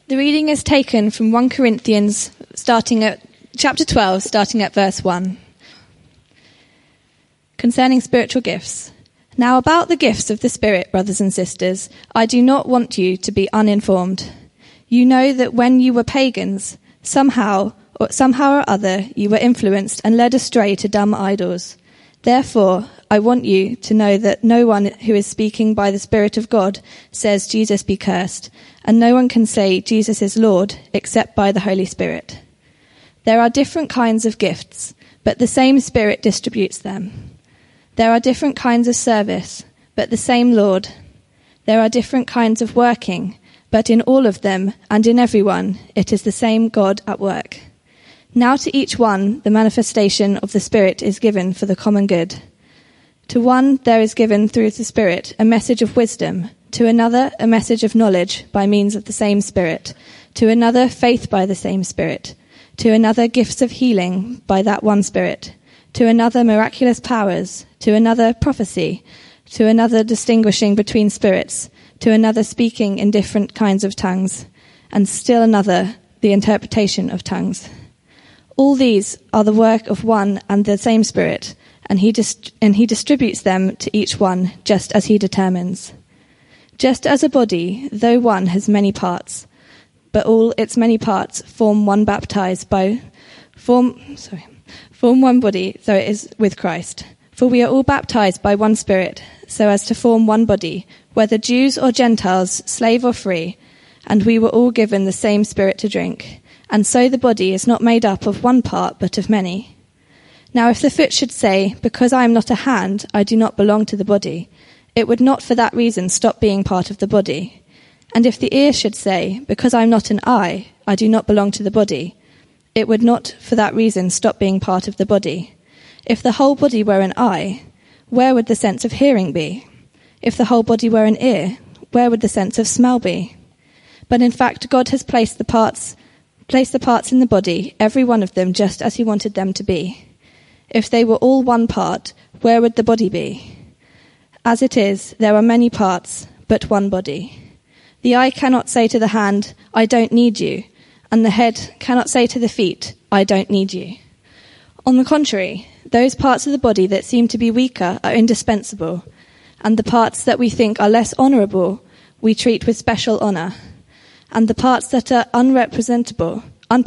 The reading is taken from 1 Corinthians, starting at chapter 12, starting at verse 1. Concerning spiritual gifts. Now about the gifts of the Spirit, brothers and sisters, I do not want you to be uninformed. You know that when you were pagans, somehow or other, you were influenced and led astray to dumb idols. Therefore, I want you to know that no one who is speaking by the Spirit of God says Jesus be cursed, and no one can say Jesus is Lord except by the Holy Spirit. There are different kinds of gifts, but the same Spirit distributes them. There are different kinds of service, but the same Lord. There are different kinds of working, but in all of them and in everyone, it is the same God at work. Now to each one, the manifestation of the Spirit is given for the common good. To one, there is given through the Spirit a message of wisdom, to another, a message of knowledge by means of the same Spirit, to another, faith by the same Spirit, to another, gifts of healing by that one Spirit, to another, miraculous powers, to another, prophecy, to another, distinguishing between spirits, to another, speaking in different kinds of tongues, and still another, the interpretation of tongues. All these are the work of one and the same Spirit, and he distributes them to each one just as he determines. Just as a body, though one has many parts, but all its many parts form one body, though it is with Christ. For we are all baptized by one Spirit, so as to form one body, whether Jews or Gentiles, slave or free, and we were all given the same Spirit to drink. And so the body is not made up of one part, but of many. Now if the foot should say, because I am not a hand, I do not belong to the body, it would not for that reason stop being part of the body. And if the ear should say, because I am not an eye, I do not belong to the body, it would not for that reason stop being part of the body. If the whole body were an eye, where would the sense of hearing be? If the whole body were an ear, where would the sense of smell be? But in fact, God has placed the parts in the body, every one of them just as he wanted them to be. If they were all one part, where would the body be? As it is, there are many parts, but one body. The eye cannot say to the hand, I don't need you, and the head cannot say to the feet, I don't need you. On the contrary, those parts of the body that seem to be weaker are indispensable, and the parts that we think are less honourable we treat with special honour, and the parts that are unpresentable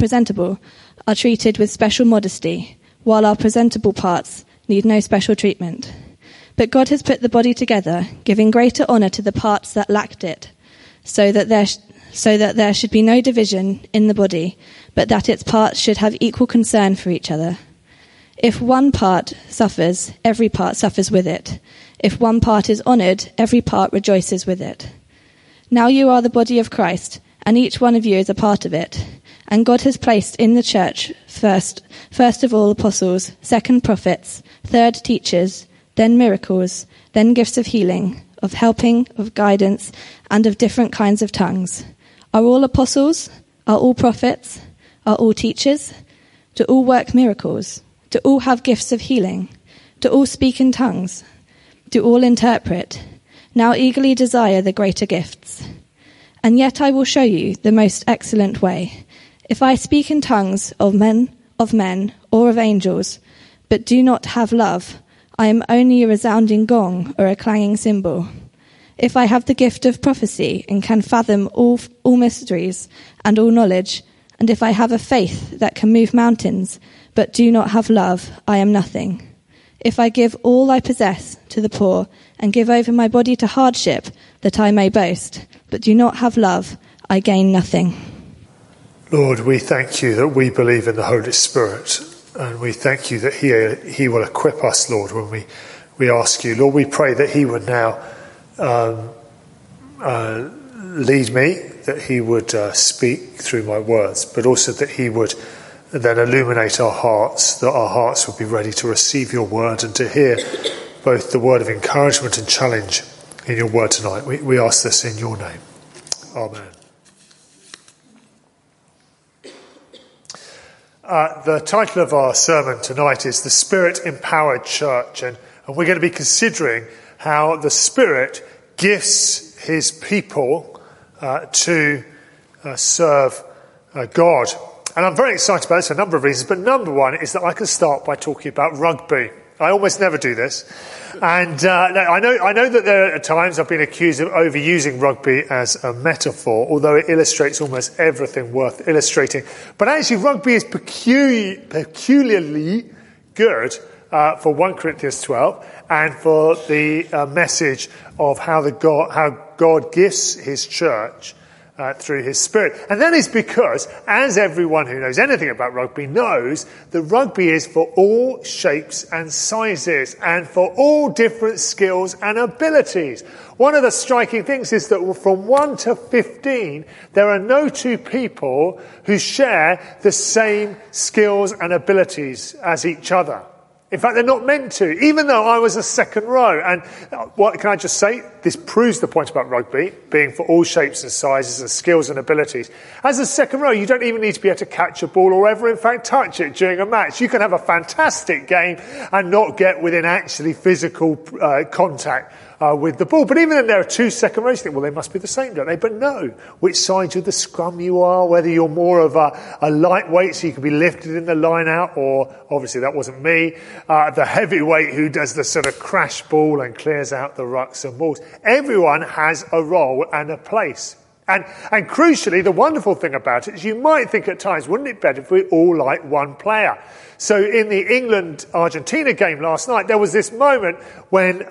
are treated with special modesty, while our presentable parts need no special treatment. But God has put the body together, giving greater honour to the parts that lacked it, so that there should be no division in the body, but that its parts should have equal concern for each other. If one part suffers, every part suffers with it. If one part is honoured, every part rejoices with it. Now you are the body of Christ, and each one of you is a part of it. And God has placed in the church first of all apostles, second prophets, third teachers, then miracles, then gifts of healing, of helping, of guidance, and of different kinds of tongues. Are all apostles? Are all prophets? Are all teachers? Do all work miracles? Do all have gifts of healing? Do all speak in tongues? Do all interpret? Now eagerly desire the greater gifts. And yet I will show you the most excellent way. If I speak in tongues of men, or of angels, but do not have love, I am only a resounding gong or a clanging cymbal. If I have the gift of prophecy and can fathom all mysteries and all knowledge, and if I have a faith that can move mountains, but do not have love, I am nothing. If I give all I possess to the poor and give over my body to hardship that I may boast, but do not have love, I gain nothing. Lord, we thank you that we believe in the Holy Spirit, and we thank you that he will equip us, Lord, when we ask you. Lord, we pray that he would now lead me, that he would speak through my words, but also that he would then illuminate our hearts, that our hearts would be ready to receive your word and to hear both the word of encouragement and challenge in your word tonight. We ask this in your name. Amen. The title of our sermon tonight is The Spirit-Empowered Church, and we're going to be considering how the Spirit gifts his people to serve God. And I'm very excited about this for a number of reasons, but number one is that I can start by talking about rugby. I almost never do this. And I know that there are times I've been accused of overusing rugby as a metaphor, although it illustrates almost everything worth illustrating. But actually, rugby is peculiarly good for 1 Corinthians 12 and for the message of how God gifts his church through his Spirit. And that is because, as everyone who knows anything about rugby knows, that rugby is for all shapes and sizes and for all different skills and abilities. One of the striking things is that from 1 to 15, there are no two people who share the same skills and abilities as each other. In fact, they're not meant to, even though I was a second row. And what can I just say? This proves the point about rugby being for all shapes and sizes and skills and abilities. As a second row, you don't even need to be able to catch a ball or ever, in fact, touch it during a match. You can have a fantastic game and not get within actually physical contact with the ball. But even then, there are two second rows. You think, well, they must be the same, don't they? But no. Which side of the scrum you are, whether you're more of a lightweight, so you can be lifted in the line out, or obviously that wasn't me, the heavyweight who does the sort of crash ball and clears out the rucks and balls. Everyone has a role and a place. And crucially, the wonderful thing about it is you might think at times, wouldn't it be better if we all like one player? So in the England-Argentina game last night, there was this moment when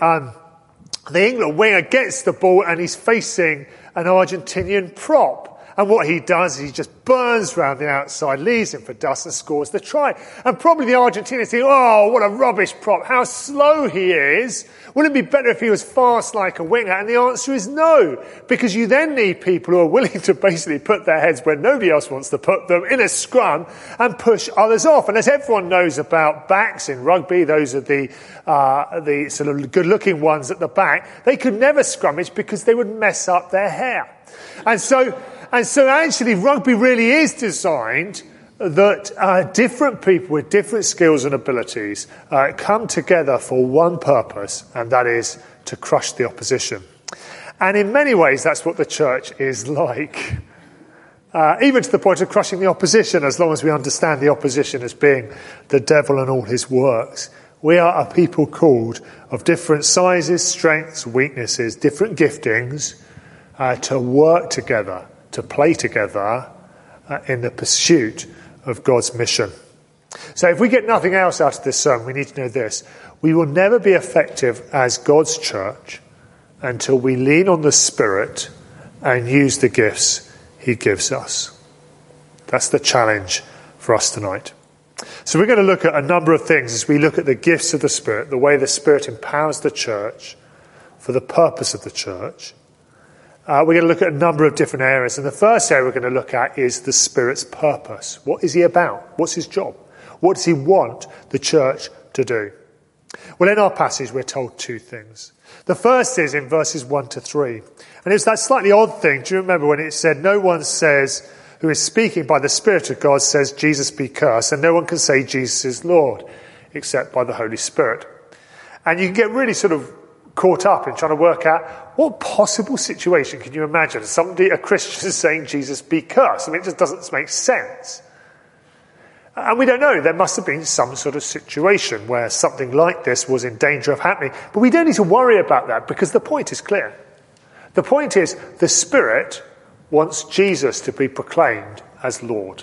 the England winger gets the ball and he's facing an Argentinian prop. And what he does is he just burns round the outside, leaves him for dust and scores the try. And probably the Argentinians think, oh, what a rubbish prop, how slow he is. Wouldn't it be better if he was fast like a winger? And the answer is no, because you then need people who are willing to basically put their heads where nobody else wants to put them in a scrum and push others off. And as everyone knows about backs in rugby, those are the sort of good-looking ones at the back, they could never scrummage because they would mess up their hair. And so actually rugby really is designed that different people with different skills and abilities come together for one purpose, and that is to crush the opposition. And in many ways, that's what the church is like. Even to the point of crushing the opposition, as long as we understand the opposition as being the devil and all his works. We are a people called of different sizes, strengths, weaknesses, different giftings, to work together, to play together in the pursuit of God's mission. So if we get nothing else out of this sermon, we need to know this. We will never be effective as God's church until we lean on the Spirit and use the gifts he gives us. That's the challenge for us tonight. So we're going to look at a number of things as we look at the gifts of the Spirit, the way the Spirit empowers the church for the purpose of the church. We're going to look at a number of different areas. And the first area we're going to look at is the Spirit's purpose. What is he about? What's his job? What does he want the church to do? Well, in our passage, we're told two things. The first is in verses 1 to 3. And it's that slightly odd thing. Do you remember when it said, no one says, who is speaking by the Spirit of God says, Jesus be cursed, and no one can say Jesus is Lord, except by the Holy Spirit. And you can get really sort of caught up in trying to work out what possible situation can you imagine somebody, a Christian, saying Jesus be cursed. I mean, it just doesn't make sense. And we don't know. There must have been some sort of situation where something like this was in danger of happening. But we don't need to worry about that because the point is clear. The point is the Spirit wants Jesus to be proclaimed as Lord.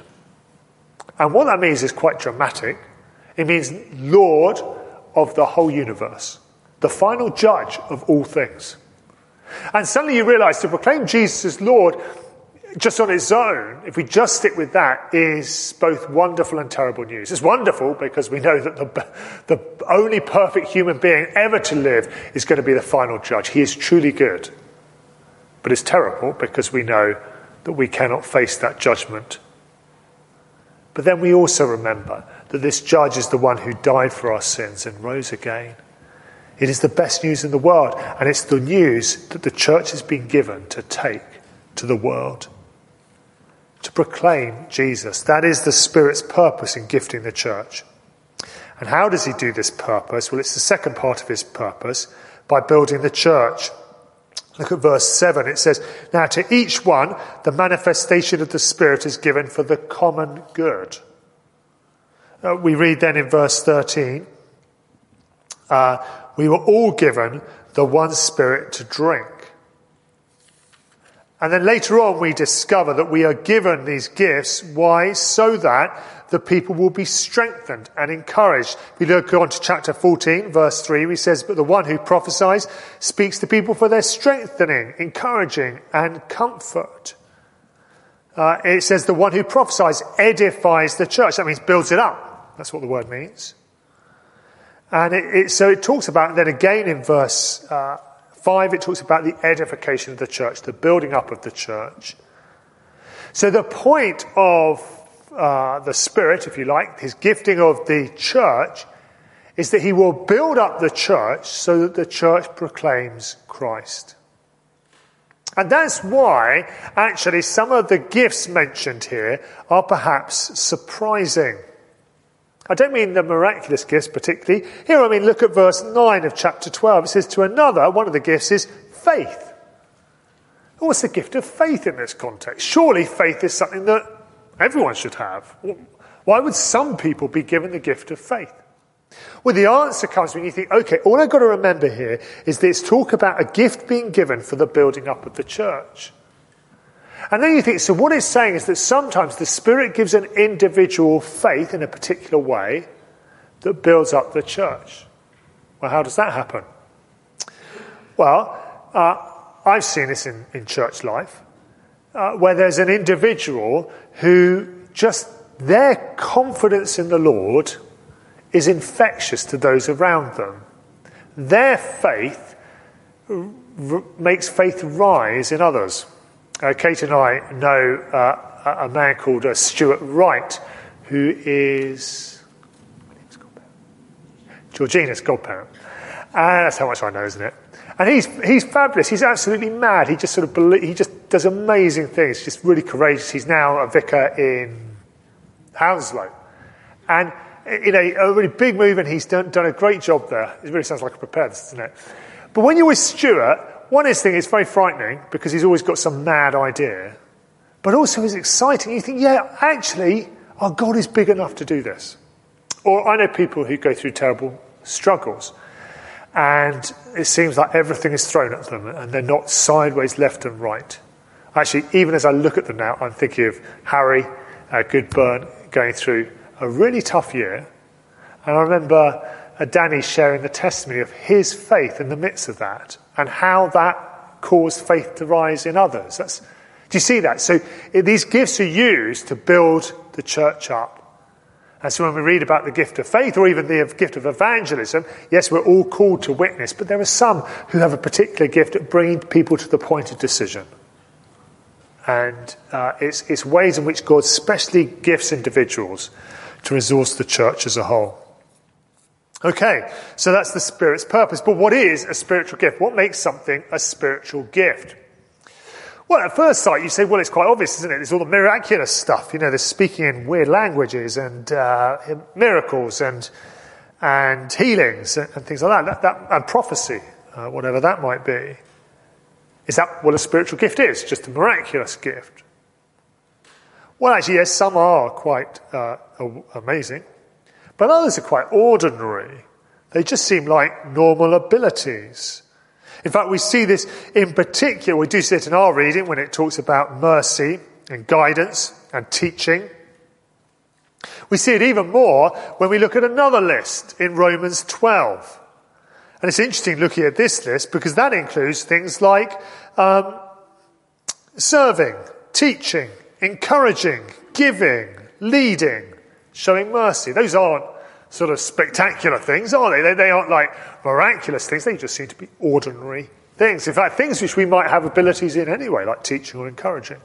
And what that means is quite dramatic. It means Lord of the whole universe. The final judge of all things. And suddenly you realise to proclaim Jesus as Lord just on its own, if we just stick with that, is both wonderful and terrible news. It's wonderful because we know that the only perfect human being ever to live is going to be the final judge. He is truly good. But it's terrible because we know that we cannot face that judgment. But then we also remember that this judge is the one who died for our sins and rose again. It is the best news in the world, and it's the news that the church has been given to take to the world. To proclaim Jesus. That is the Spirit's purpose in gifting the church. And how does he do this purpose? Well, it's the second part of his purpose, by building the church. Look at verse 7. It says, now to each one, the manifestation of the Spirit is given for the common good. We read then in verse 13, we were all given the one Spirit to drink. And then later on we discover that we are given these gifts. Why? So that the people will be strengthened and encouraged. If we look on to chapter 14, verse 3, he says, but the one who prophesies speaks to people for their strengthening, encouraging, and comfort. It says the one who prophesies edifies the church. That means builds it up. That's what the word means. And so it talks about, then again in verse 5, it talks about the edification of the church, the building up of the church. So the point of the Spirit, if you like, his gifting of the church, is that he will build up the church so that the church proclaims Christ. And that's why, actually, some of the gifts mentioned here are perhaps surprising. I don't mean the miraculous gifts particularly. Here, I mean, look at verse 9 of chapter 12. It says, to another, one of the gifts is faith. What's the gift of faith in this context? Surely faith is something that everyone should have. Why would some people be given the gift of faith? Well, the answer comes when you think, okay, all I've got to remember here is that it's talk about a gift being given for the building up of the church. And then you think, so what it's saying is that sometimes the Spirit gives an individual faith in a particular way that builds up the church. Well, how does that happen? Well, I've seen this in church life, where there's an individual who just their confidence in the Lord is infectious to those around them. Their faith makes faith rise in others. Kate and I know a man called Stuart Wright, who is Georgina's godparent. And that's how much I know, isn't it? And he's fabulous. He's absolutely mad. He just he just does amazing things. Just really courageous. He's now a vicar in Hounslow, and a really big move. And he's done a great job there. It really sounds like a preparedness, doesn't it? But when you're with Stuart, one thing is very frightening because he's always got some mad idea, but also it's exciting. You think, yeah, actually, our God is big enough to do this. Or I know people who go through terrible struggles, and it seems like everything is thrown at them and they're not sideways left and right. Actually, even as I look at them now, I'm thinking of Harry Goodburn going through a really tough year. And I remember Danny sharing the testimony of his faith in the midst of that and how that caused faith to rise in others. Do you see that? So these gifts are used to build the church up. And so when we read about the gift of faith or even the gift of evangelism, yes, we're all called to witness, but there are some who have a particular gift at bringing people to the point of decision. And it's ways in which God specially gifts individuals to resource the church as a whole. Okay, so that's the Spirit's purpose. But what is a spiritual gift? What makes something a spiritual gift? Well, at first sight, you say, well, it's quite obvious, isn't it? There's all the miraculous stuff. There's speaking in weird languages and miracles and healings and things like that and prophecy, whatever that might be. Is that what a spiritual gift is? Just a miraculous gift? Well, actually, yes, some are quite amazing. But others are quite ordinary. They just seem like normal abilities. In fact, we see this in particular, we do see it in our reading when it talks about mercy and guidance and teaching. We see it even more when we look at another list in Romans 12. And it's interesting looking at this list because that includes things like serving, teaching, encouraging, giving, leading, showing mercy. Those aren't sort of spectacular things, are they? They aren't like miraculous things. They just seem to be ordinary things. In fact, things which we might have abilities in anyway, like teaching or encouraging.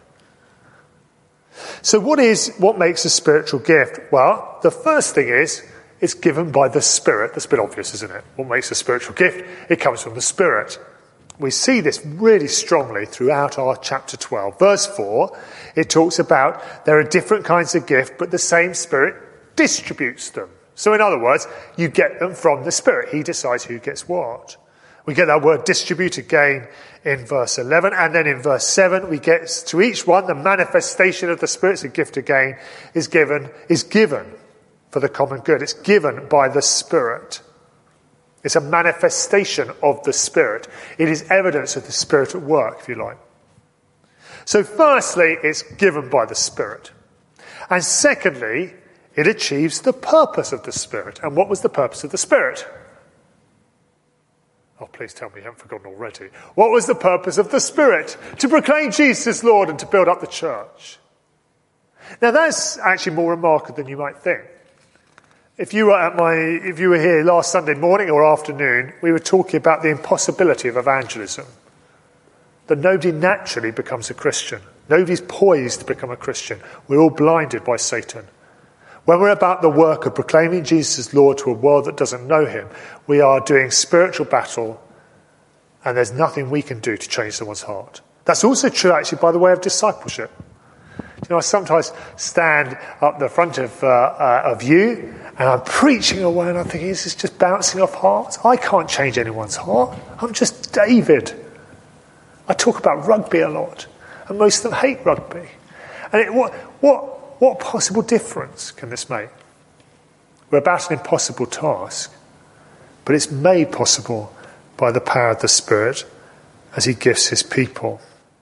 So what makes a spiritual gift? Well, the first thing is it's given by the Spirit. That's a bit obvious, isn't it? What makes a spiritual gift? It comes from the Spirit. We see this really strongly throughout our chapter 12. Verse 4, it talks about there are different kinds of gift, but the same Spirit distributes them. So in other words, you get them from the Spirit. He decides who gets what. We get that word distribute again in verse 11. And then in verse 7, we get to each one, the manifestation of the Spirit's a gift again is given for the common good. It's given by the Spirit. It's a manifestation of the Spirit. It is evidence of the Spirit at work, if you like. So firstly, it's given by the Spirit. And secondly, it achieves the purpose of the Spirit. And what was the purpose of the Spirit? Oh, please tell me you haven't forgotten already. What was the purpose of the Spirit? To proclaim Jesus as Lord and to build up the church. Now that's actually more remarkable than you might think. If you were here last Sunday morning or afternoon, we were talking about the impossibility of evangelism. That nobody naturally becomes a Christian. Nobody's poised to become a Christian. We're all blinded by Satan. When we're about the work of proclaiming Jesus as Lord to a world that doesn't know him, we are doing spiritual battle, and there's nothing we can do to change someone's heart. That's also true, actually, by the way of discipleship. You know, I sometimes stand up the front of you, and I'm preaching away, and I'm thinking, this is just bouncing off hearts. I can't change anyone's heart. I'm just David. I talk about rugby a lot, and most of them hate rugby. And what possible difference can this make? We're about an impossible task, but it's made possible by the power of the Spirit as he gifts his people.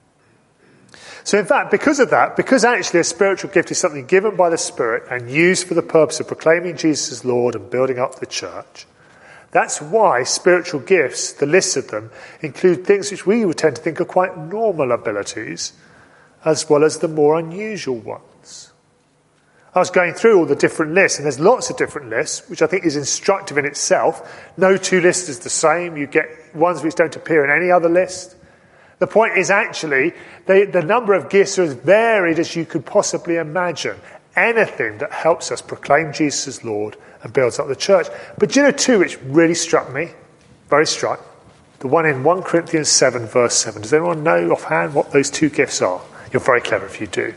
So in fact, because actually a spiritual gift is something given by the Spirit and used for the purpose of proclaiming Jesus as Lord and building up the church, that's why spiritual gifts, the list of them, include things which we would tend to think are quite normal abilities, as well as the more unusual ones. I was going through all the different lists, and there's lots of different lists, which I think is instructive in itself. No two lists is the same. You get ones which don't appear in any other list. The point is actually, the number of gifts are as varied as you could possibly imagine. Anything that helps us proclaim Jesus as Lord and builds up the church. But do you know two which really struck me? Very struck. The one in 1 Corinthians 7, verse 7. Does anyone know offhand what those two gifts are? You're very clever if you do.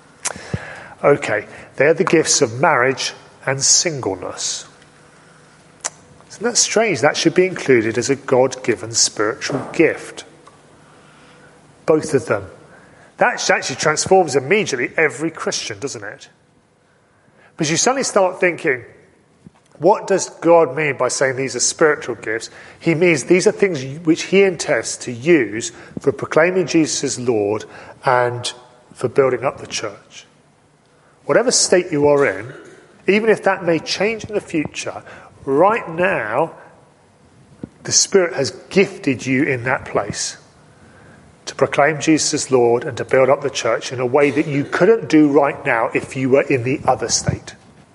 Okay, they're the gifts of marriage and singleness. Isn't that strange? That should be included as a God-given spiritual gift. Both of them. That actually transforms immediately every Christian, doesn't it? Because you suddenly start thinking, what does God mean by saying these are spiritual gifts? He means these are things which he intends to use for proclaiming Jesus as Lord and for building up the church. Whatever state you are in, even if that may change in the future, right now, the Spirit has gifted you in that place to proclaim Jesus as Lord and to build up the church in a way that you couldn't do right now if you were in the other state.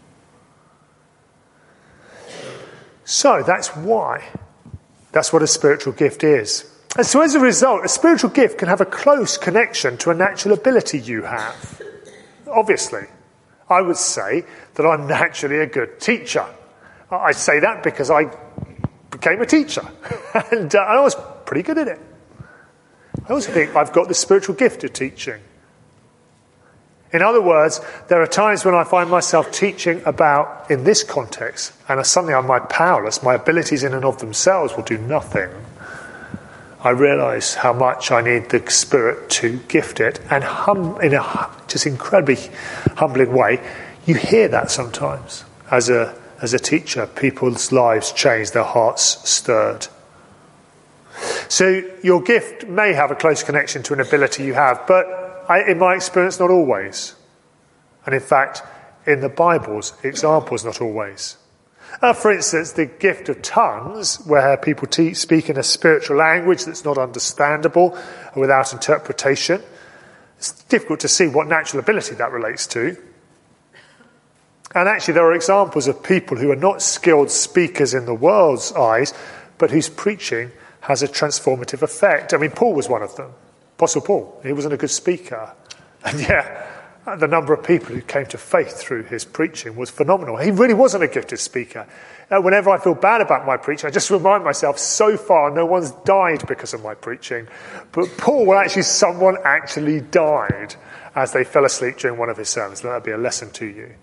So that's why. That's what a spiritual gift is. And so as a result, a spiritual gift can have a close connection to a natural ability you have. Obviously. I would say that I'm naturally a good teacher. I say that because I became a teacher. And I was pretty good at it. I also think I've got the spiritual gift of teaching. In other words, there are times when I find myself teaching about, in this context, and suddenly I'm powerless, my abilities in and of themselves will do nothing. I realise how much I need the Spirit to gift it, and in a just incredibly humbling way, you hear that sometimes. As a teacher, people's lives change, their hearts stirred. So your gift may have a close connection to an ability you have, but in my experience, not always. And in fact, in the Bible's examples, not always. For instance, the gift of tongues, where people speak in a spiritual language that's not understandable without interpretation. It's difficult to see what natural ability that relates to. And actually, there are examples of people who are not skilled speakers in the world's eyes, but whose preaching has a transformative effect. I mean, Paul was one of them. Apostle Paul. He wasn't a good speaker. And yet, the number of people who came to faith through his preaching was phenomenal. He really wasn't a gifted speaker. Whenever I feel bad about my preaching, I just remind myself, so far no one's died because of my preaching. But Paul, someone actually died as they fell asleep during one of his sermons. That'll be a lesson to you.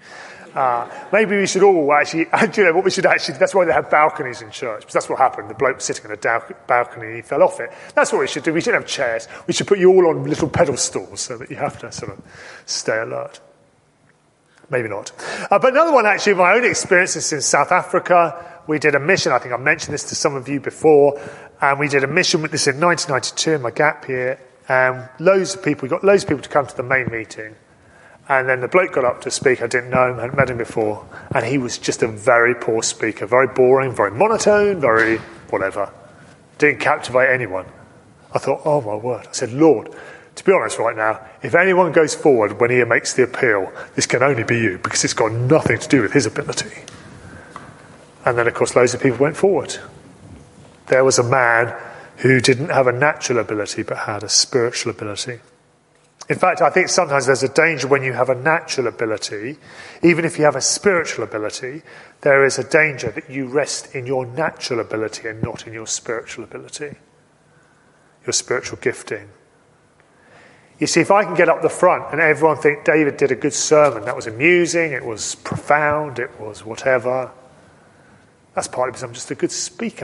Maybe we should all actually, what we should actually, that's why they have balconies in church, because that's what happened. The bloke was sitting on a balcony and he fell off it. That's what we should do. We shouldn't have chairs. We should put you all on little pedestals so that you have to sort of stay alert. Maybe not. But another one, actually, my own experiences in South Africa. We did a mission. I think I mentioned this to some of you before. And we did a mission with this in 1992 in my gap year. And we got loads of people to come to the main meeting. And then the bloke got up to speak. I didn't know him, hadn't met him before. And he was just a very poor speaker. Very boring, very monotone, very whatever. Didn't captivate anyone. I thought, oh my word. I said, Lord, to be honest right now, if anyone goes forward when he makes the appeal, this can only be you, because it's got nothing to do with his ability. And then, of course, loads of people went forward. There was a man who didn't have a natural ability but had a spiritual ability. In fact, I think sometimes there's a danger when you have a natural ability, even if you have a spiritual ability, there is a danger that you rest in your natural ability and not in your spiritual ability, your spiritual gifting. You see, if I can get up the front and everyone think David did a good sermon, that was amusing, it was profound, it was whatever, that's partly because I'm just a good speaker.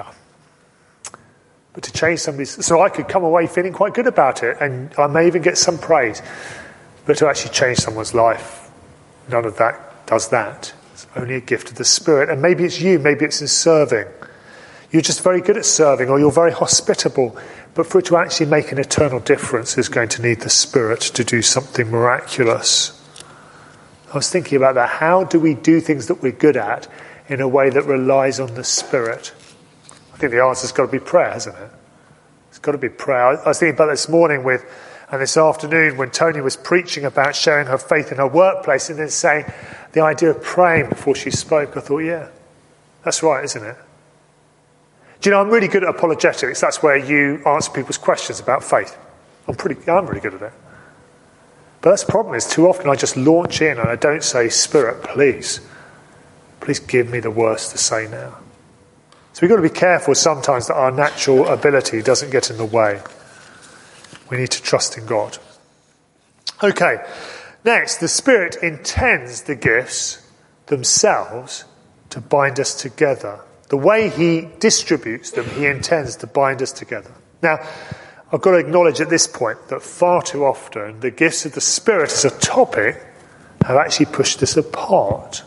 But to change somebody's... So I could come away feeling quite good about it, and I may even get some praise. But to actually change someone's life, none of that does that. It's only a gift of the Spirit. And maybe it's you, maybe it's in serving. You're just very good at serving, or you're very hospitable. But for it to actually make an eternal difference is going to need the Spirit to do something miraculous. I was thinking about that. How do we do things that we're good at in a way that relies on the Spirit? I think the answer's got to be prayer, hasn't it? It's got to be prayer. I was thinking about this morning and this afternoon when Tony was preaching about sharing her faith in her workplace and then saying the idea of praying before she spoke. I thought, yeah, that's right, isn't it? Do you know, I'm really good at apologetics. That's where you answer people's questions about faith. I'm really good at it. But that's the problem, is too often I just launch in and I don't say, Spirit, please give me the words to say now. So we've got to be careful sometimes that our natural ability doesn't get in the way. We need to trust in God. Okay, next, the Spirit intends the gifts themselves to bind us together. The way he distributes them, he intends to bind us together. Now, I've got to acknowledge at this point that far too often the gifts of the Spirit as a topic have actually pushed us apart.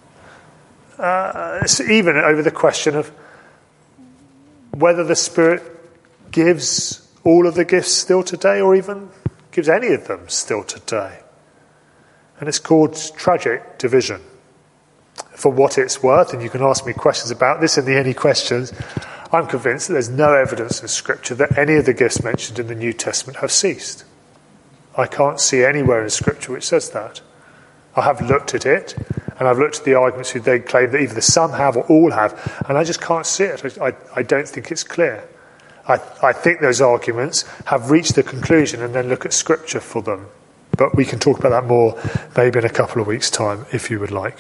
Even over the question of whether the Spirit gives all of the gifts still today, or even gives any of them still today. And it's called tragic division. For what it's worth, and you can ask me questions about this in the Any Questions, I'm convinced that there's no evidence in Scripture that any of the gifts mentioned in the New Testament have ceased. I can't see anywhere in Scripture which says that. I have looked at it, and I've looked at the arguments who they claim that either some have or all have, and I just can't see it. I don't think it's clear. I think those arguments have reached the conclusion and then look at Scripture for them. But we can talk about that more maybe in a couple of weeks' time, if you would like.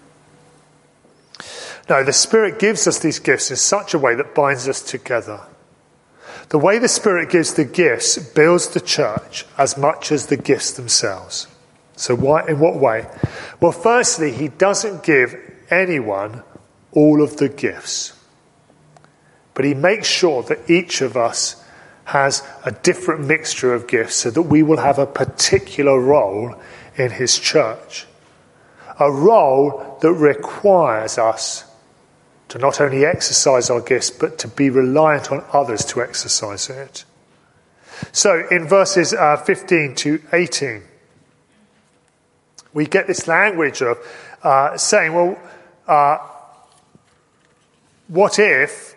No, the Spirit gives us these gifts in such a way that binds us together. The way the Spirit gives the gifts builds the church as much as the gifts themselves. So in what way? Well, firstly, he doesn't give anyone all of the gifts. But he makes sure that each of us has a different mixture of gifts so that we will have a particular role in his church. A role that requires us to not only exercise our gifts, but to be reliant on others to exercise it. So in verses 15 to 18, we get this language of saying, well, what if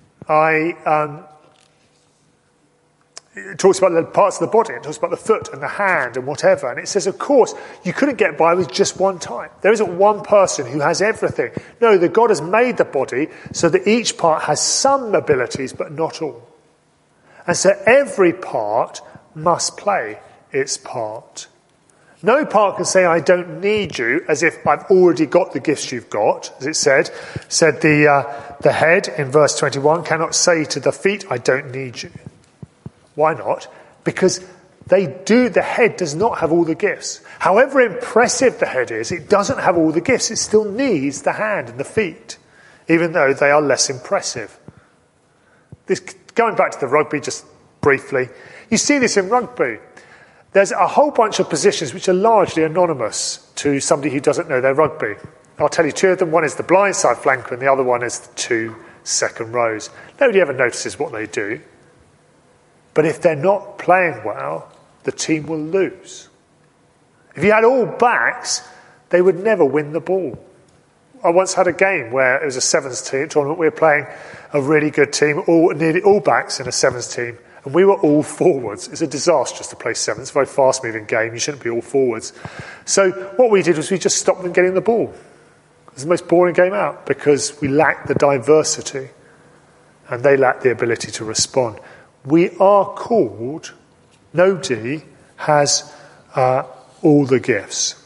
it talks about the parts of the body, it talks about the foot and the hand and whatever. And it says, of course, you couldn't get by with just one type. There isn't one person who has everything. No, that God has made the body so that each part has some abilities, but not all. And so every part must play its part. No part can say, I don't need you, as if I've already got the gifts you've got. As it said the head in verse 21 cannot say to the feet, I don't need you. Why not? Because The head does not have all the gifts. However impressive the head is, it doesn't have all the gifts. It still needs the hand and the feet, even though they are less impressive. Going back to the rugby just briefly, you see this in rugby. There's a whole bunch of positions which are largely anonymous to somebody who doesn't know their rugby. I'll tell you two of them. One is the blindside flanker and the other one is the 2 second rows. Nobody ever notices what they do. But if they're not playing well, the team will lose. If you had all backs, they would never win the ball. I once had a game where it was a sevens team tournament. We were playing a really good team, nearly all backs in a sevens team, and we were all forwards. It's a disaster just to play sevens. It's a very fast-moving game. You shouldn't be all forwards. So what we did was we just stopped them getting the ball. It was the most boring game out because we lacked the diversity and they lacked the ability to respond. We are called, nobody has all the gifts.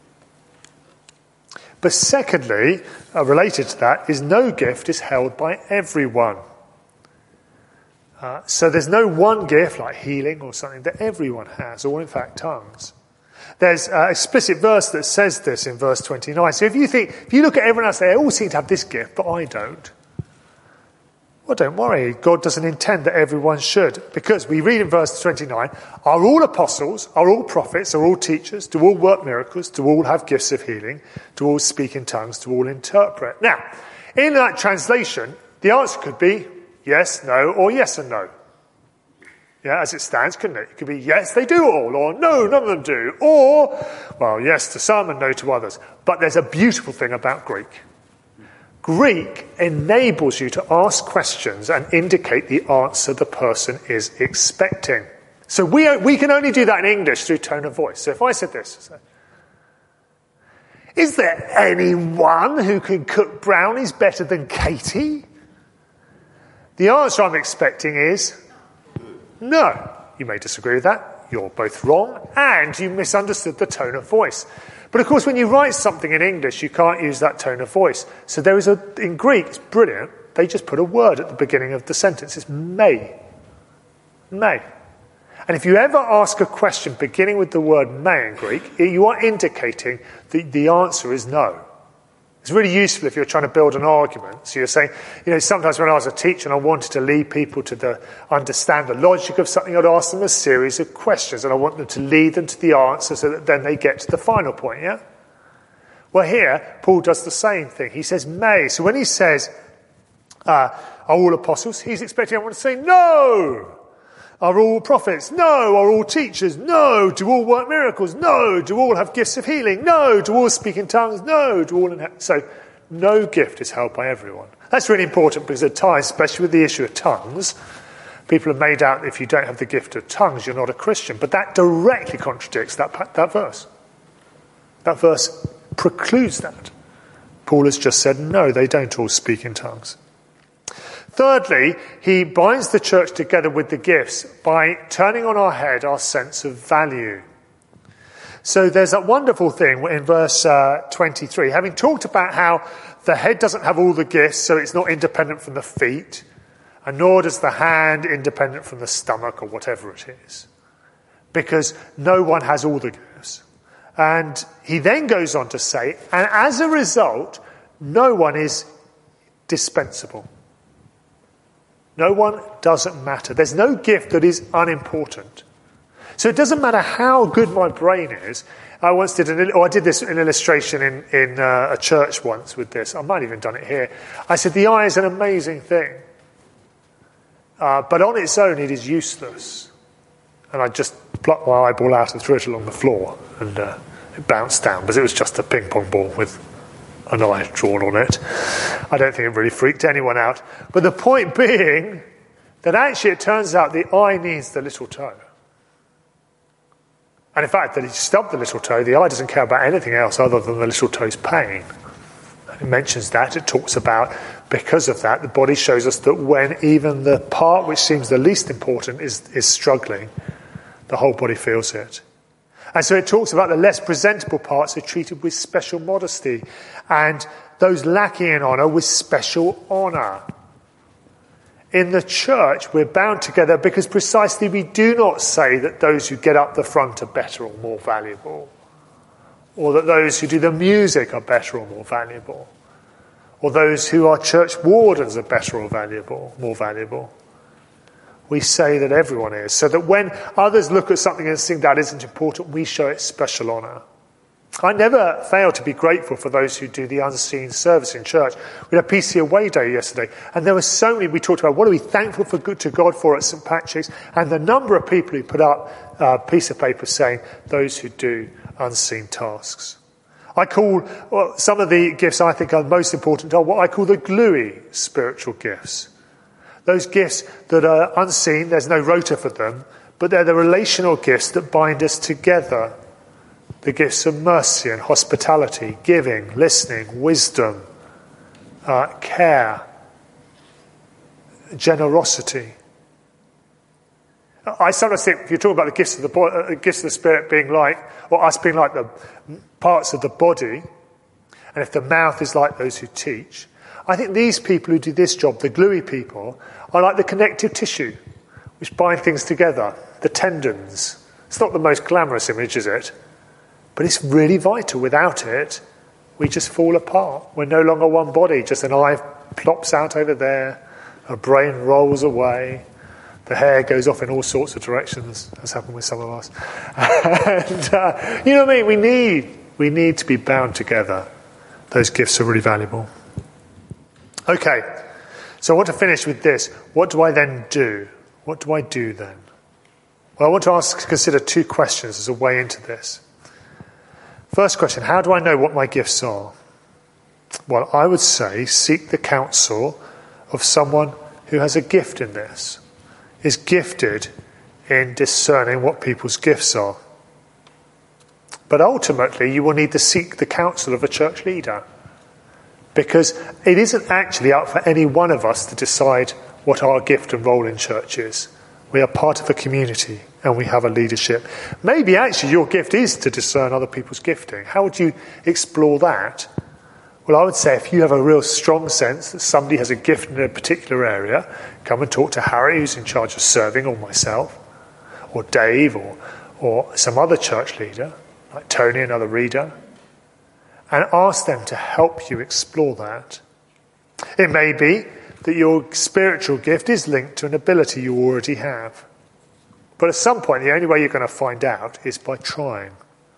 But secondly, related to that, is no gift is held by everyone. So there's no one gift like healing or something that everyone has, or in fact tongues. There's an explicit verse that says this in verse 29. So if you look at everyone else, they all seem to have this gift, but I don't. Well, don't worry. God doesn't intend that everyone should. Because we read in verse 29, are all apostles, are all prophets, are all teachers, do all work miracles, do all have gifts of healing, do all speak in tongues, do all interpret? Now, in that translation, the answer could be yes, no, or yes and no. Yeah, as it stands, couldn't it? It could be yes, they do all, or no, none of them do, or, well, yes to some and no to others. But there's a beautiful thing about Greek. Greek enables you to ask questions and indicate the answer the person is expecting. So we can only do that in English through tone of voice. So if I said this, is there anyone who can cook brownies better than Katie? The answer I'm expecting is no. You may disagree with that. You're both wrong, and you misunderstood the tone of voice. But of course, when you write something in English, you can't use that tone of voice. So in Greek, it's brilliant, they just put a word at the beginning of the sentence. It's may. May. And if you ever ask a question beginning with the word may in Greek, you are indicating that the answer is no. It's really useful if you're trying to build an argument. So you're saying, sometimes when I was a teacher and I wanted to lead people to understand the logic of something, I'd ask them a series of questions and I want them to lead them to the answer so that then they get to the final point, yeah? Well, here, Paul does the same thing. He says may. So when he says, are all apostles, he's expecting everyone to say no. Are all prophets? No. Are all teachers? No. Do all work miracles? No. Do all have gifts of healing? No. Do all speak in tongues? No. Do all So no gift is held by everyone. That's really important because at times, especially with the issue of tongues, people have made out if you don't have the gift of tongues, you're not a Christian. But that directly contradicts that verse. That verse precludes that. Paul has just said, no, they don't all speak in tongues. Thirdly, he binds the church together with the gifts by turning on our head our sense of value. So there's that wonderful thing in verse 23. Having talked about how the head doesn't have all the gifts, so it's not independent from the feet, and nor does the hand independent from the stomach or whatever it is, because no one has all the gifts. And he then goes on to say, and as a result, no one is dispensable. No one doesn't matter. There's no gift that is unimportant. So it doesn't matter how good my brain is. I did this in illustration in a church once with this. I might have even done it here. I said the eye is an amazing thing. But on its own it is useless. And I just plucked my eyeball out and threw it along the floor. And it bounced down because it was just a ping pong ball with an eye drawn on it. I don't think it really freaked anyone out. But the point being that actually it turns out the eye needs the little toe. And in fact, that if you stub the little toe, the eye doesn't care about anything else other than the little toe's pain. It mentions that. It talks about, because of that, the body shows us that when even the part which seems the least important is struggling, the whole body feels it. And so it talks about the less presentable parts are treated with special modesty, and those lacking in honour with special honour. in the church we're bound together because precisely we do not say that those who get up the front are better or more valuable, or that those who do the music are better or more valuable, or those who are church wardens are better or more valuable. We say that everyone is, so that when others look at something and think that isn't important, we show it special honour. I never fail to be grateful for those who do the unseen service in church. We had a PC Away Day yesterday, and there were so many. We talked about what are we thankful to God for at St Patrick's, and the number of people who put up a piece of paper saying those who do unseen tasks. I call some of the gifts I think are most important are what I call the gluey spiritual gifts. Those gifts that are unseen, there's no rota for them, but they're the relational gifts that bind us together. The gifts of mercy and hospitality, giving, listening, wisdom, care, generosity. I sometimes think if you talk about the gifts of the Spirit being like, or us being like the parts of the body, and if the mouth is like those who teach, I think these people who do this job, the gluey people, are like the connective tissue, which bind things together, the tendons. It's not the most glamorous image, is it? But it's really vital. Without it, we just fall apart. We're no longer one body. Just an eye plops out over there, a brain rolls away, the hair goes off in all sorts of directions, as happened with some of us. And, you know what I mean? We need to be bound together. Those gifts are really valuable. Okay, so I want to finish with this. What do I then do? What do I do then? Well, I want to consider two questions as a way into this. First question, how do I know what my gifts are? Well, I would say seek the counsel of someone who has a gift in this, is gifted in discerning what people's gifts are. But ultimately, you will need to seek the counsel of a church leader, because it isn't actually up for any one of us to decide what our gift and role in church is. We are part of a community and we have a leadership. Maybe actually your gift is to discern other people's gifting. How would you explore that? Well, I would say if you have a real strong sense that somebody has a gift in a particular area, come and talk to Harry, who's in charge of serving, or myself, or Dave, or some other church leader, like Tony, another reader, and ask them to help you explore that. It may be that your spiritual gift is linked to an ability you already have. But at some point, the only way you're going to find out is by trying.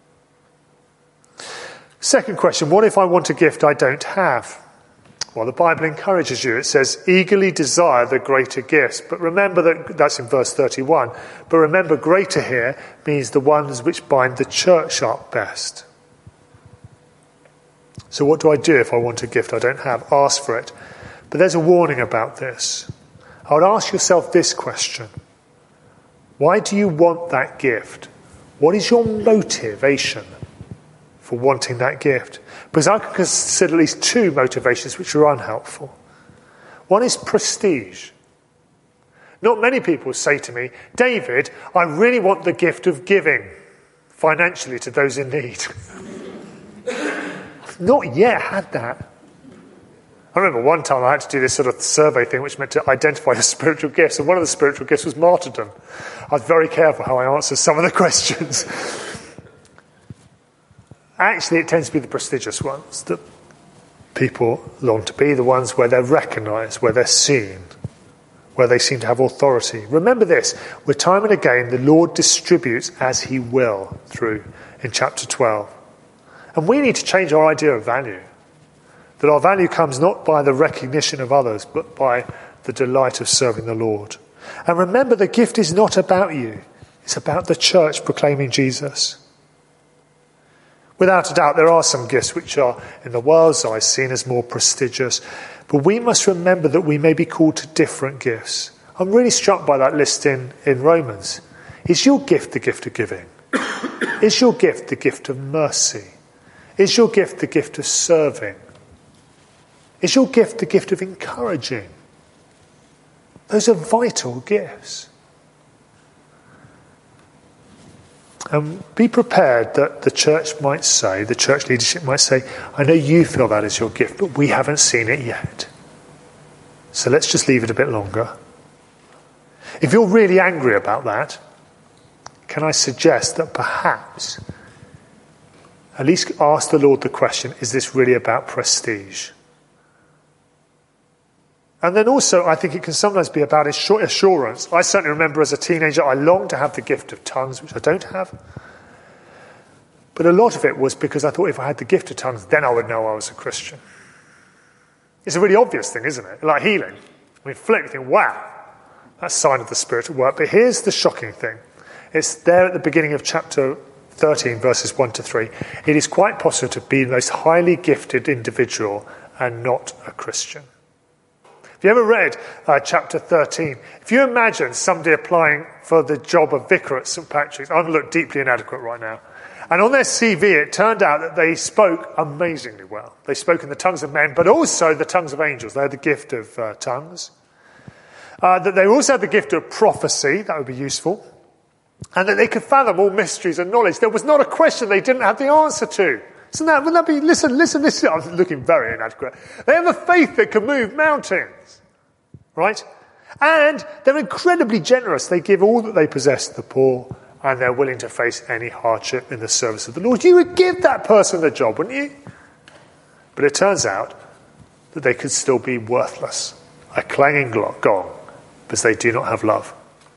Second question, what if I want a gift I don't have? Well, the Bible encourages you. It says, eagerly desire the greater gifts. But remember that's in verse 31. But remember, greater here means the ones which bind the church up best. So what do I do if I want a gift I don't have? Ask for it. But there's a warning about this. I would ask yourself this question. Why do you want that gift? What is your motivation for wanting that gift? Because I can consider at least two motivations which are unhelpful. One is prestige. Not many people say to me, David, I really want the gift of giving financially to those in need. I've not yet had that. I remember one time I had to do this sort of survey thing which meant to identify the spiritual gifts, and one of the spiritual gifts was martyrdom. I was very careful how I answered some of the questions. Actually, it tends to be the prestigious ones that people long to be, the ones where they're recognised, where they're seen, where they seem to have authority. Remember this, with time and again, the Lord distributes as he will through in chapter 12. And we need to change our idea of value. That our value comes not by the recognition of others, but by the delight of serving the Lord. And remember, the gift is not about you. It's about the church proclaiming Jesus. Without a doubt, there are some gifts which are, in the world's eyes, seen as more prestigious. But we must remember that we may be called to different gifts. I'm really struck by that list in Romans. Is your gift the gift of giving? Is your gift the gift of mercy? Is your gift the gift of serving? Is your gift the gift of encouraging? Those are vital gifts. And be prepared that the church leadership might say, I know you feel that is your gift, but we haven't seen it yet. So let's just leave it a bit longer If you're really angry about that, can I suggest that perhaps at least ask the Lord the question, is this really about prestige? And then also, I think it can sometimes be about assurance. I certainly remember as a teenager, I longed to have the gift of tongues, which I don't have. But a lot of it was because I thought if I had the gift of tongues, then I would know I was a Christian. It's a really obvious thing, isn't it? Like healing. I mean, flip, you think, wow, that's a sign of the Spirit at work. But here's the shocking thing. It's there at the beginning of chapter 13, verses 1 to 3. It is quite possible to be the most highly gifted individual and not a Christian. Have you ever read chapter 13? If you imagine somebody applying for the job of vicar at St. Patrick's, I'm going to look deeply inadequate right now. And on their CV, it turned out that they spoke amazingly well. They spoke in the tongues of men, but also the tongues of angels. They had the gift of tongues. That they also had the gift of prophecy. That would be useful. And that they could fathom all mysteries and knowledge. There was not a question they didn't have the answer to. Wouldn't that be, listen, I'm looking very inadequate. They have a faith that can move mountains, right? And they're incredibly generous. They give all that they possess to the poor, and they're willing to face any hardship in the service of the Lord. You would give that person the job, wouldn't you? But it turns out that they could still be worthless, a clanging gong, because they do not have love.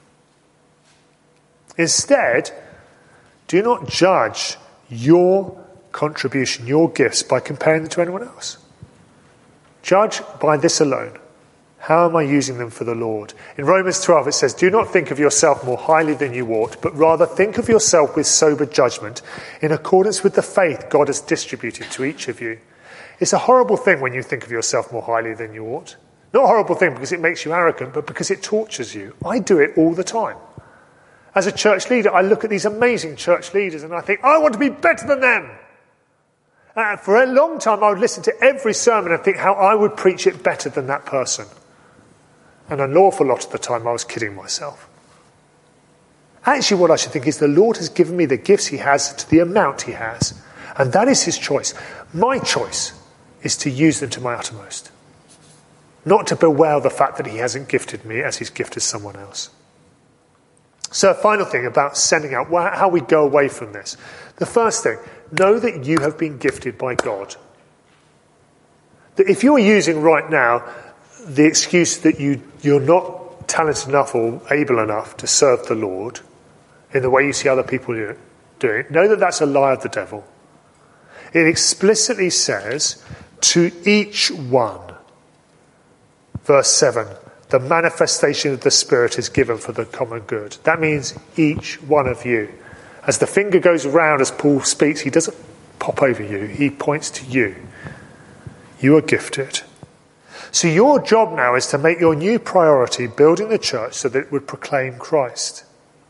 Instead, do not judge your contribution, your gifts, by comparing them to anyone else. Judge by this alone. How am I using them for the Lord? In Romans 12 it says, do not think of yourself more highly than you ought, but rather think of yourself with sober judgment, in accordance with the faith God has distributed to each of you. It's a horrible thing when you think of yourself more highly than you ought. Not a horrible thing because it makes you arrogant, but because it tortures you. I do it all the time. As a church leader, I look at these amazing church leaders and I think, I want to be better than them. For a long time, I would listen to every sermon and think how I would preach it better than that person. And an awful lot of the time, I was kidding myself. Actually, what I should think is the Lord has given me the gifts he has to the amount he has. And that is his choice. My choice is to use them to my uttermost. Not to bewail the fact that he hasn't gifted me as he's gifted someone else. So a final thing about sending out, how we go away from this. The first thing, know that you have been gifted by God. That if you're using right now the excuse that you're not talented enough or able enough to serve the Lord in the way you see other people doing it, know that that's a lie of the devil. It explicitly says, to each one, verse 7, the manifestation of the Spirit is given for the common good. That means each one of you. As the finger goes around as Paul speaks, he doesn't pop over you. He points to you. You are gifted. So your job now is to make your new priority building the church so that it would proclaim Christ.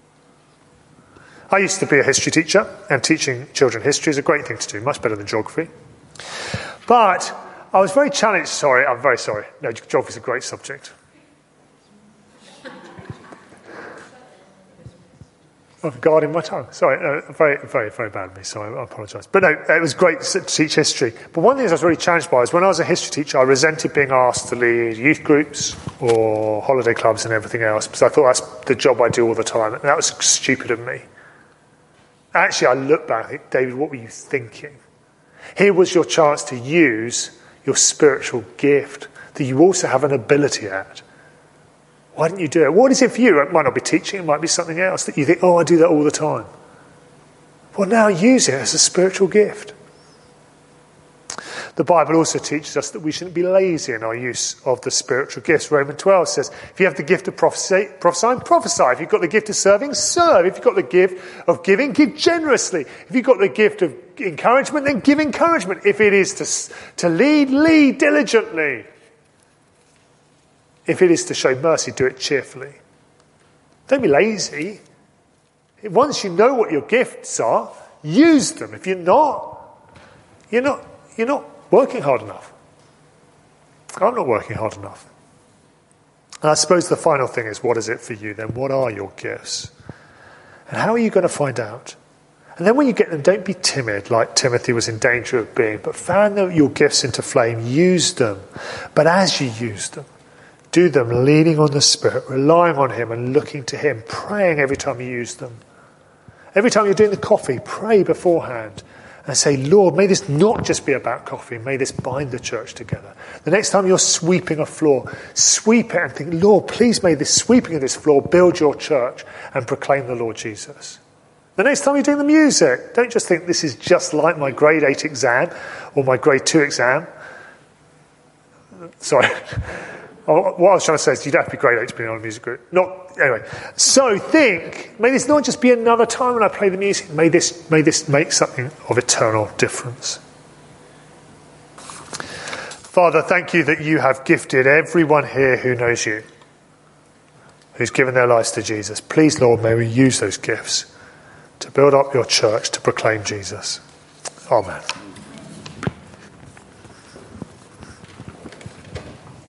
I used to be a history teacher, and teaching children history is a great thing to do, much better than geography. But I was very challenged. I'm very sorry. No, geography is a great subject. I'm guarding my tongue. Sorry, no, very, very, very bad of me, so I apologise. But no, it was great to teach history. But one of the things I was really challenged by is when I was a history teacher, I resented being asked to lead youth groups or holiday clubs and everything else, because I thought that's the job I do all the time, and that was stupid of me. Actually, I look back and think, David, what were you thinking? Here was your chance to use your spiritual gift that you also have an ability at. Why didn't you do it? What is it for you? It might not be teaching, it might be something else that you think, I do that all the time. Well, now use it as a spiritual gift. The Bible also teaches us that we shouldn't be lazy in our use of the spiritual gifts. Romans 12 says, if you have the gift of prophesy, prophesy. If you've got the gift of serving, serve. If you've got the gift of giving, give generously. If you've got the gift of encouragement, then give encouragement. If it is to lead, lead diligently. If it is to show mercy, do it cheerfully. Don't be lazy. Once you know what your gifts are, use them. If you're not working hard enough. I'm not working hard enough. And I suppose the final thing is, what is it for you then? What are your gifts? And how are you going to find out? And then when you get them, don't be timid like Timothy was in danger of being, but fan your gifts into flame, use them. But as you use them, Do them leaning on the Spirit, relying on him and looking to him, praying every time you use them. Every time you're doing the coffee, pray beforehand and say, Lord, may this not just be about coffee, may this bind the church together. The next time you're sweeping a floor, sweep it and think, Lord, please may this sweeping of this floor build your church and proclaim the Lord Jesus. The next time you're doing the music, don't just think this is just like my grade 8 exam or my grade 2 exam. Sorry. What I was trying to say is you don't have to be grade 8 to be on a music group. Anyway. So think, may this not just be another time when I play the music. May this make something of eternal difference. Father, thank you that you have gifted everyone here who knows you, who's given their lives to Jesus. Please, Lord, may we use those gifts to build up your church to proclaim Jesus. Amen.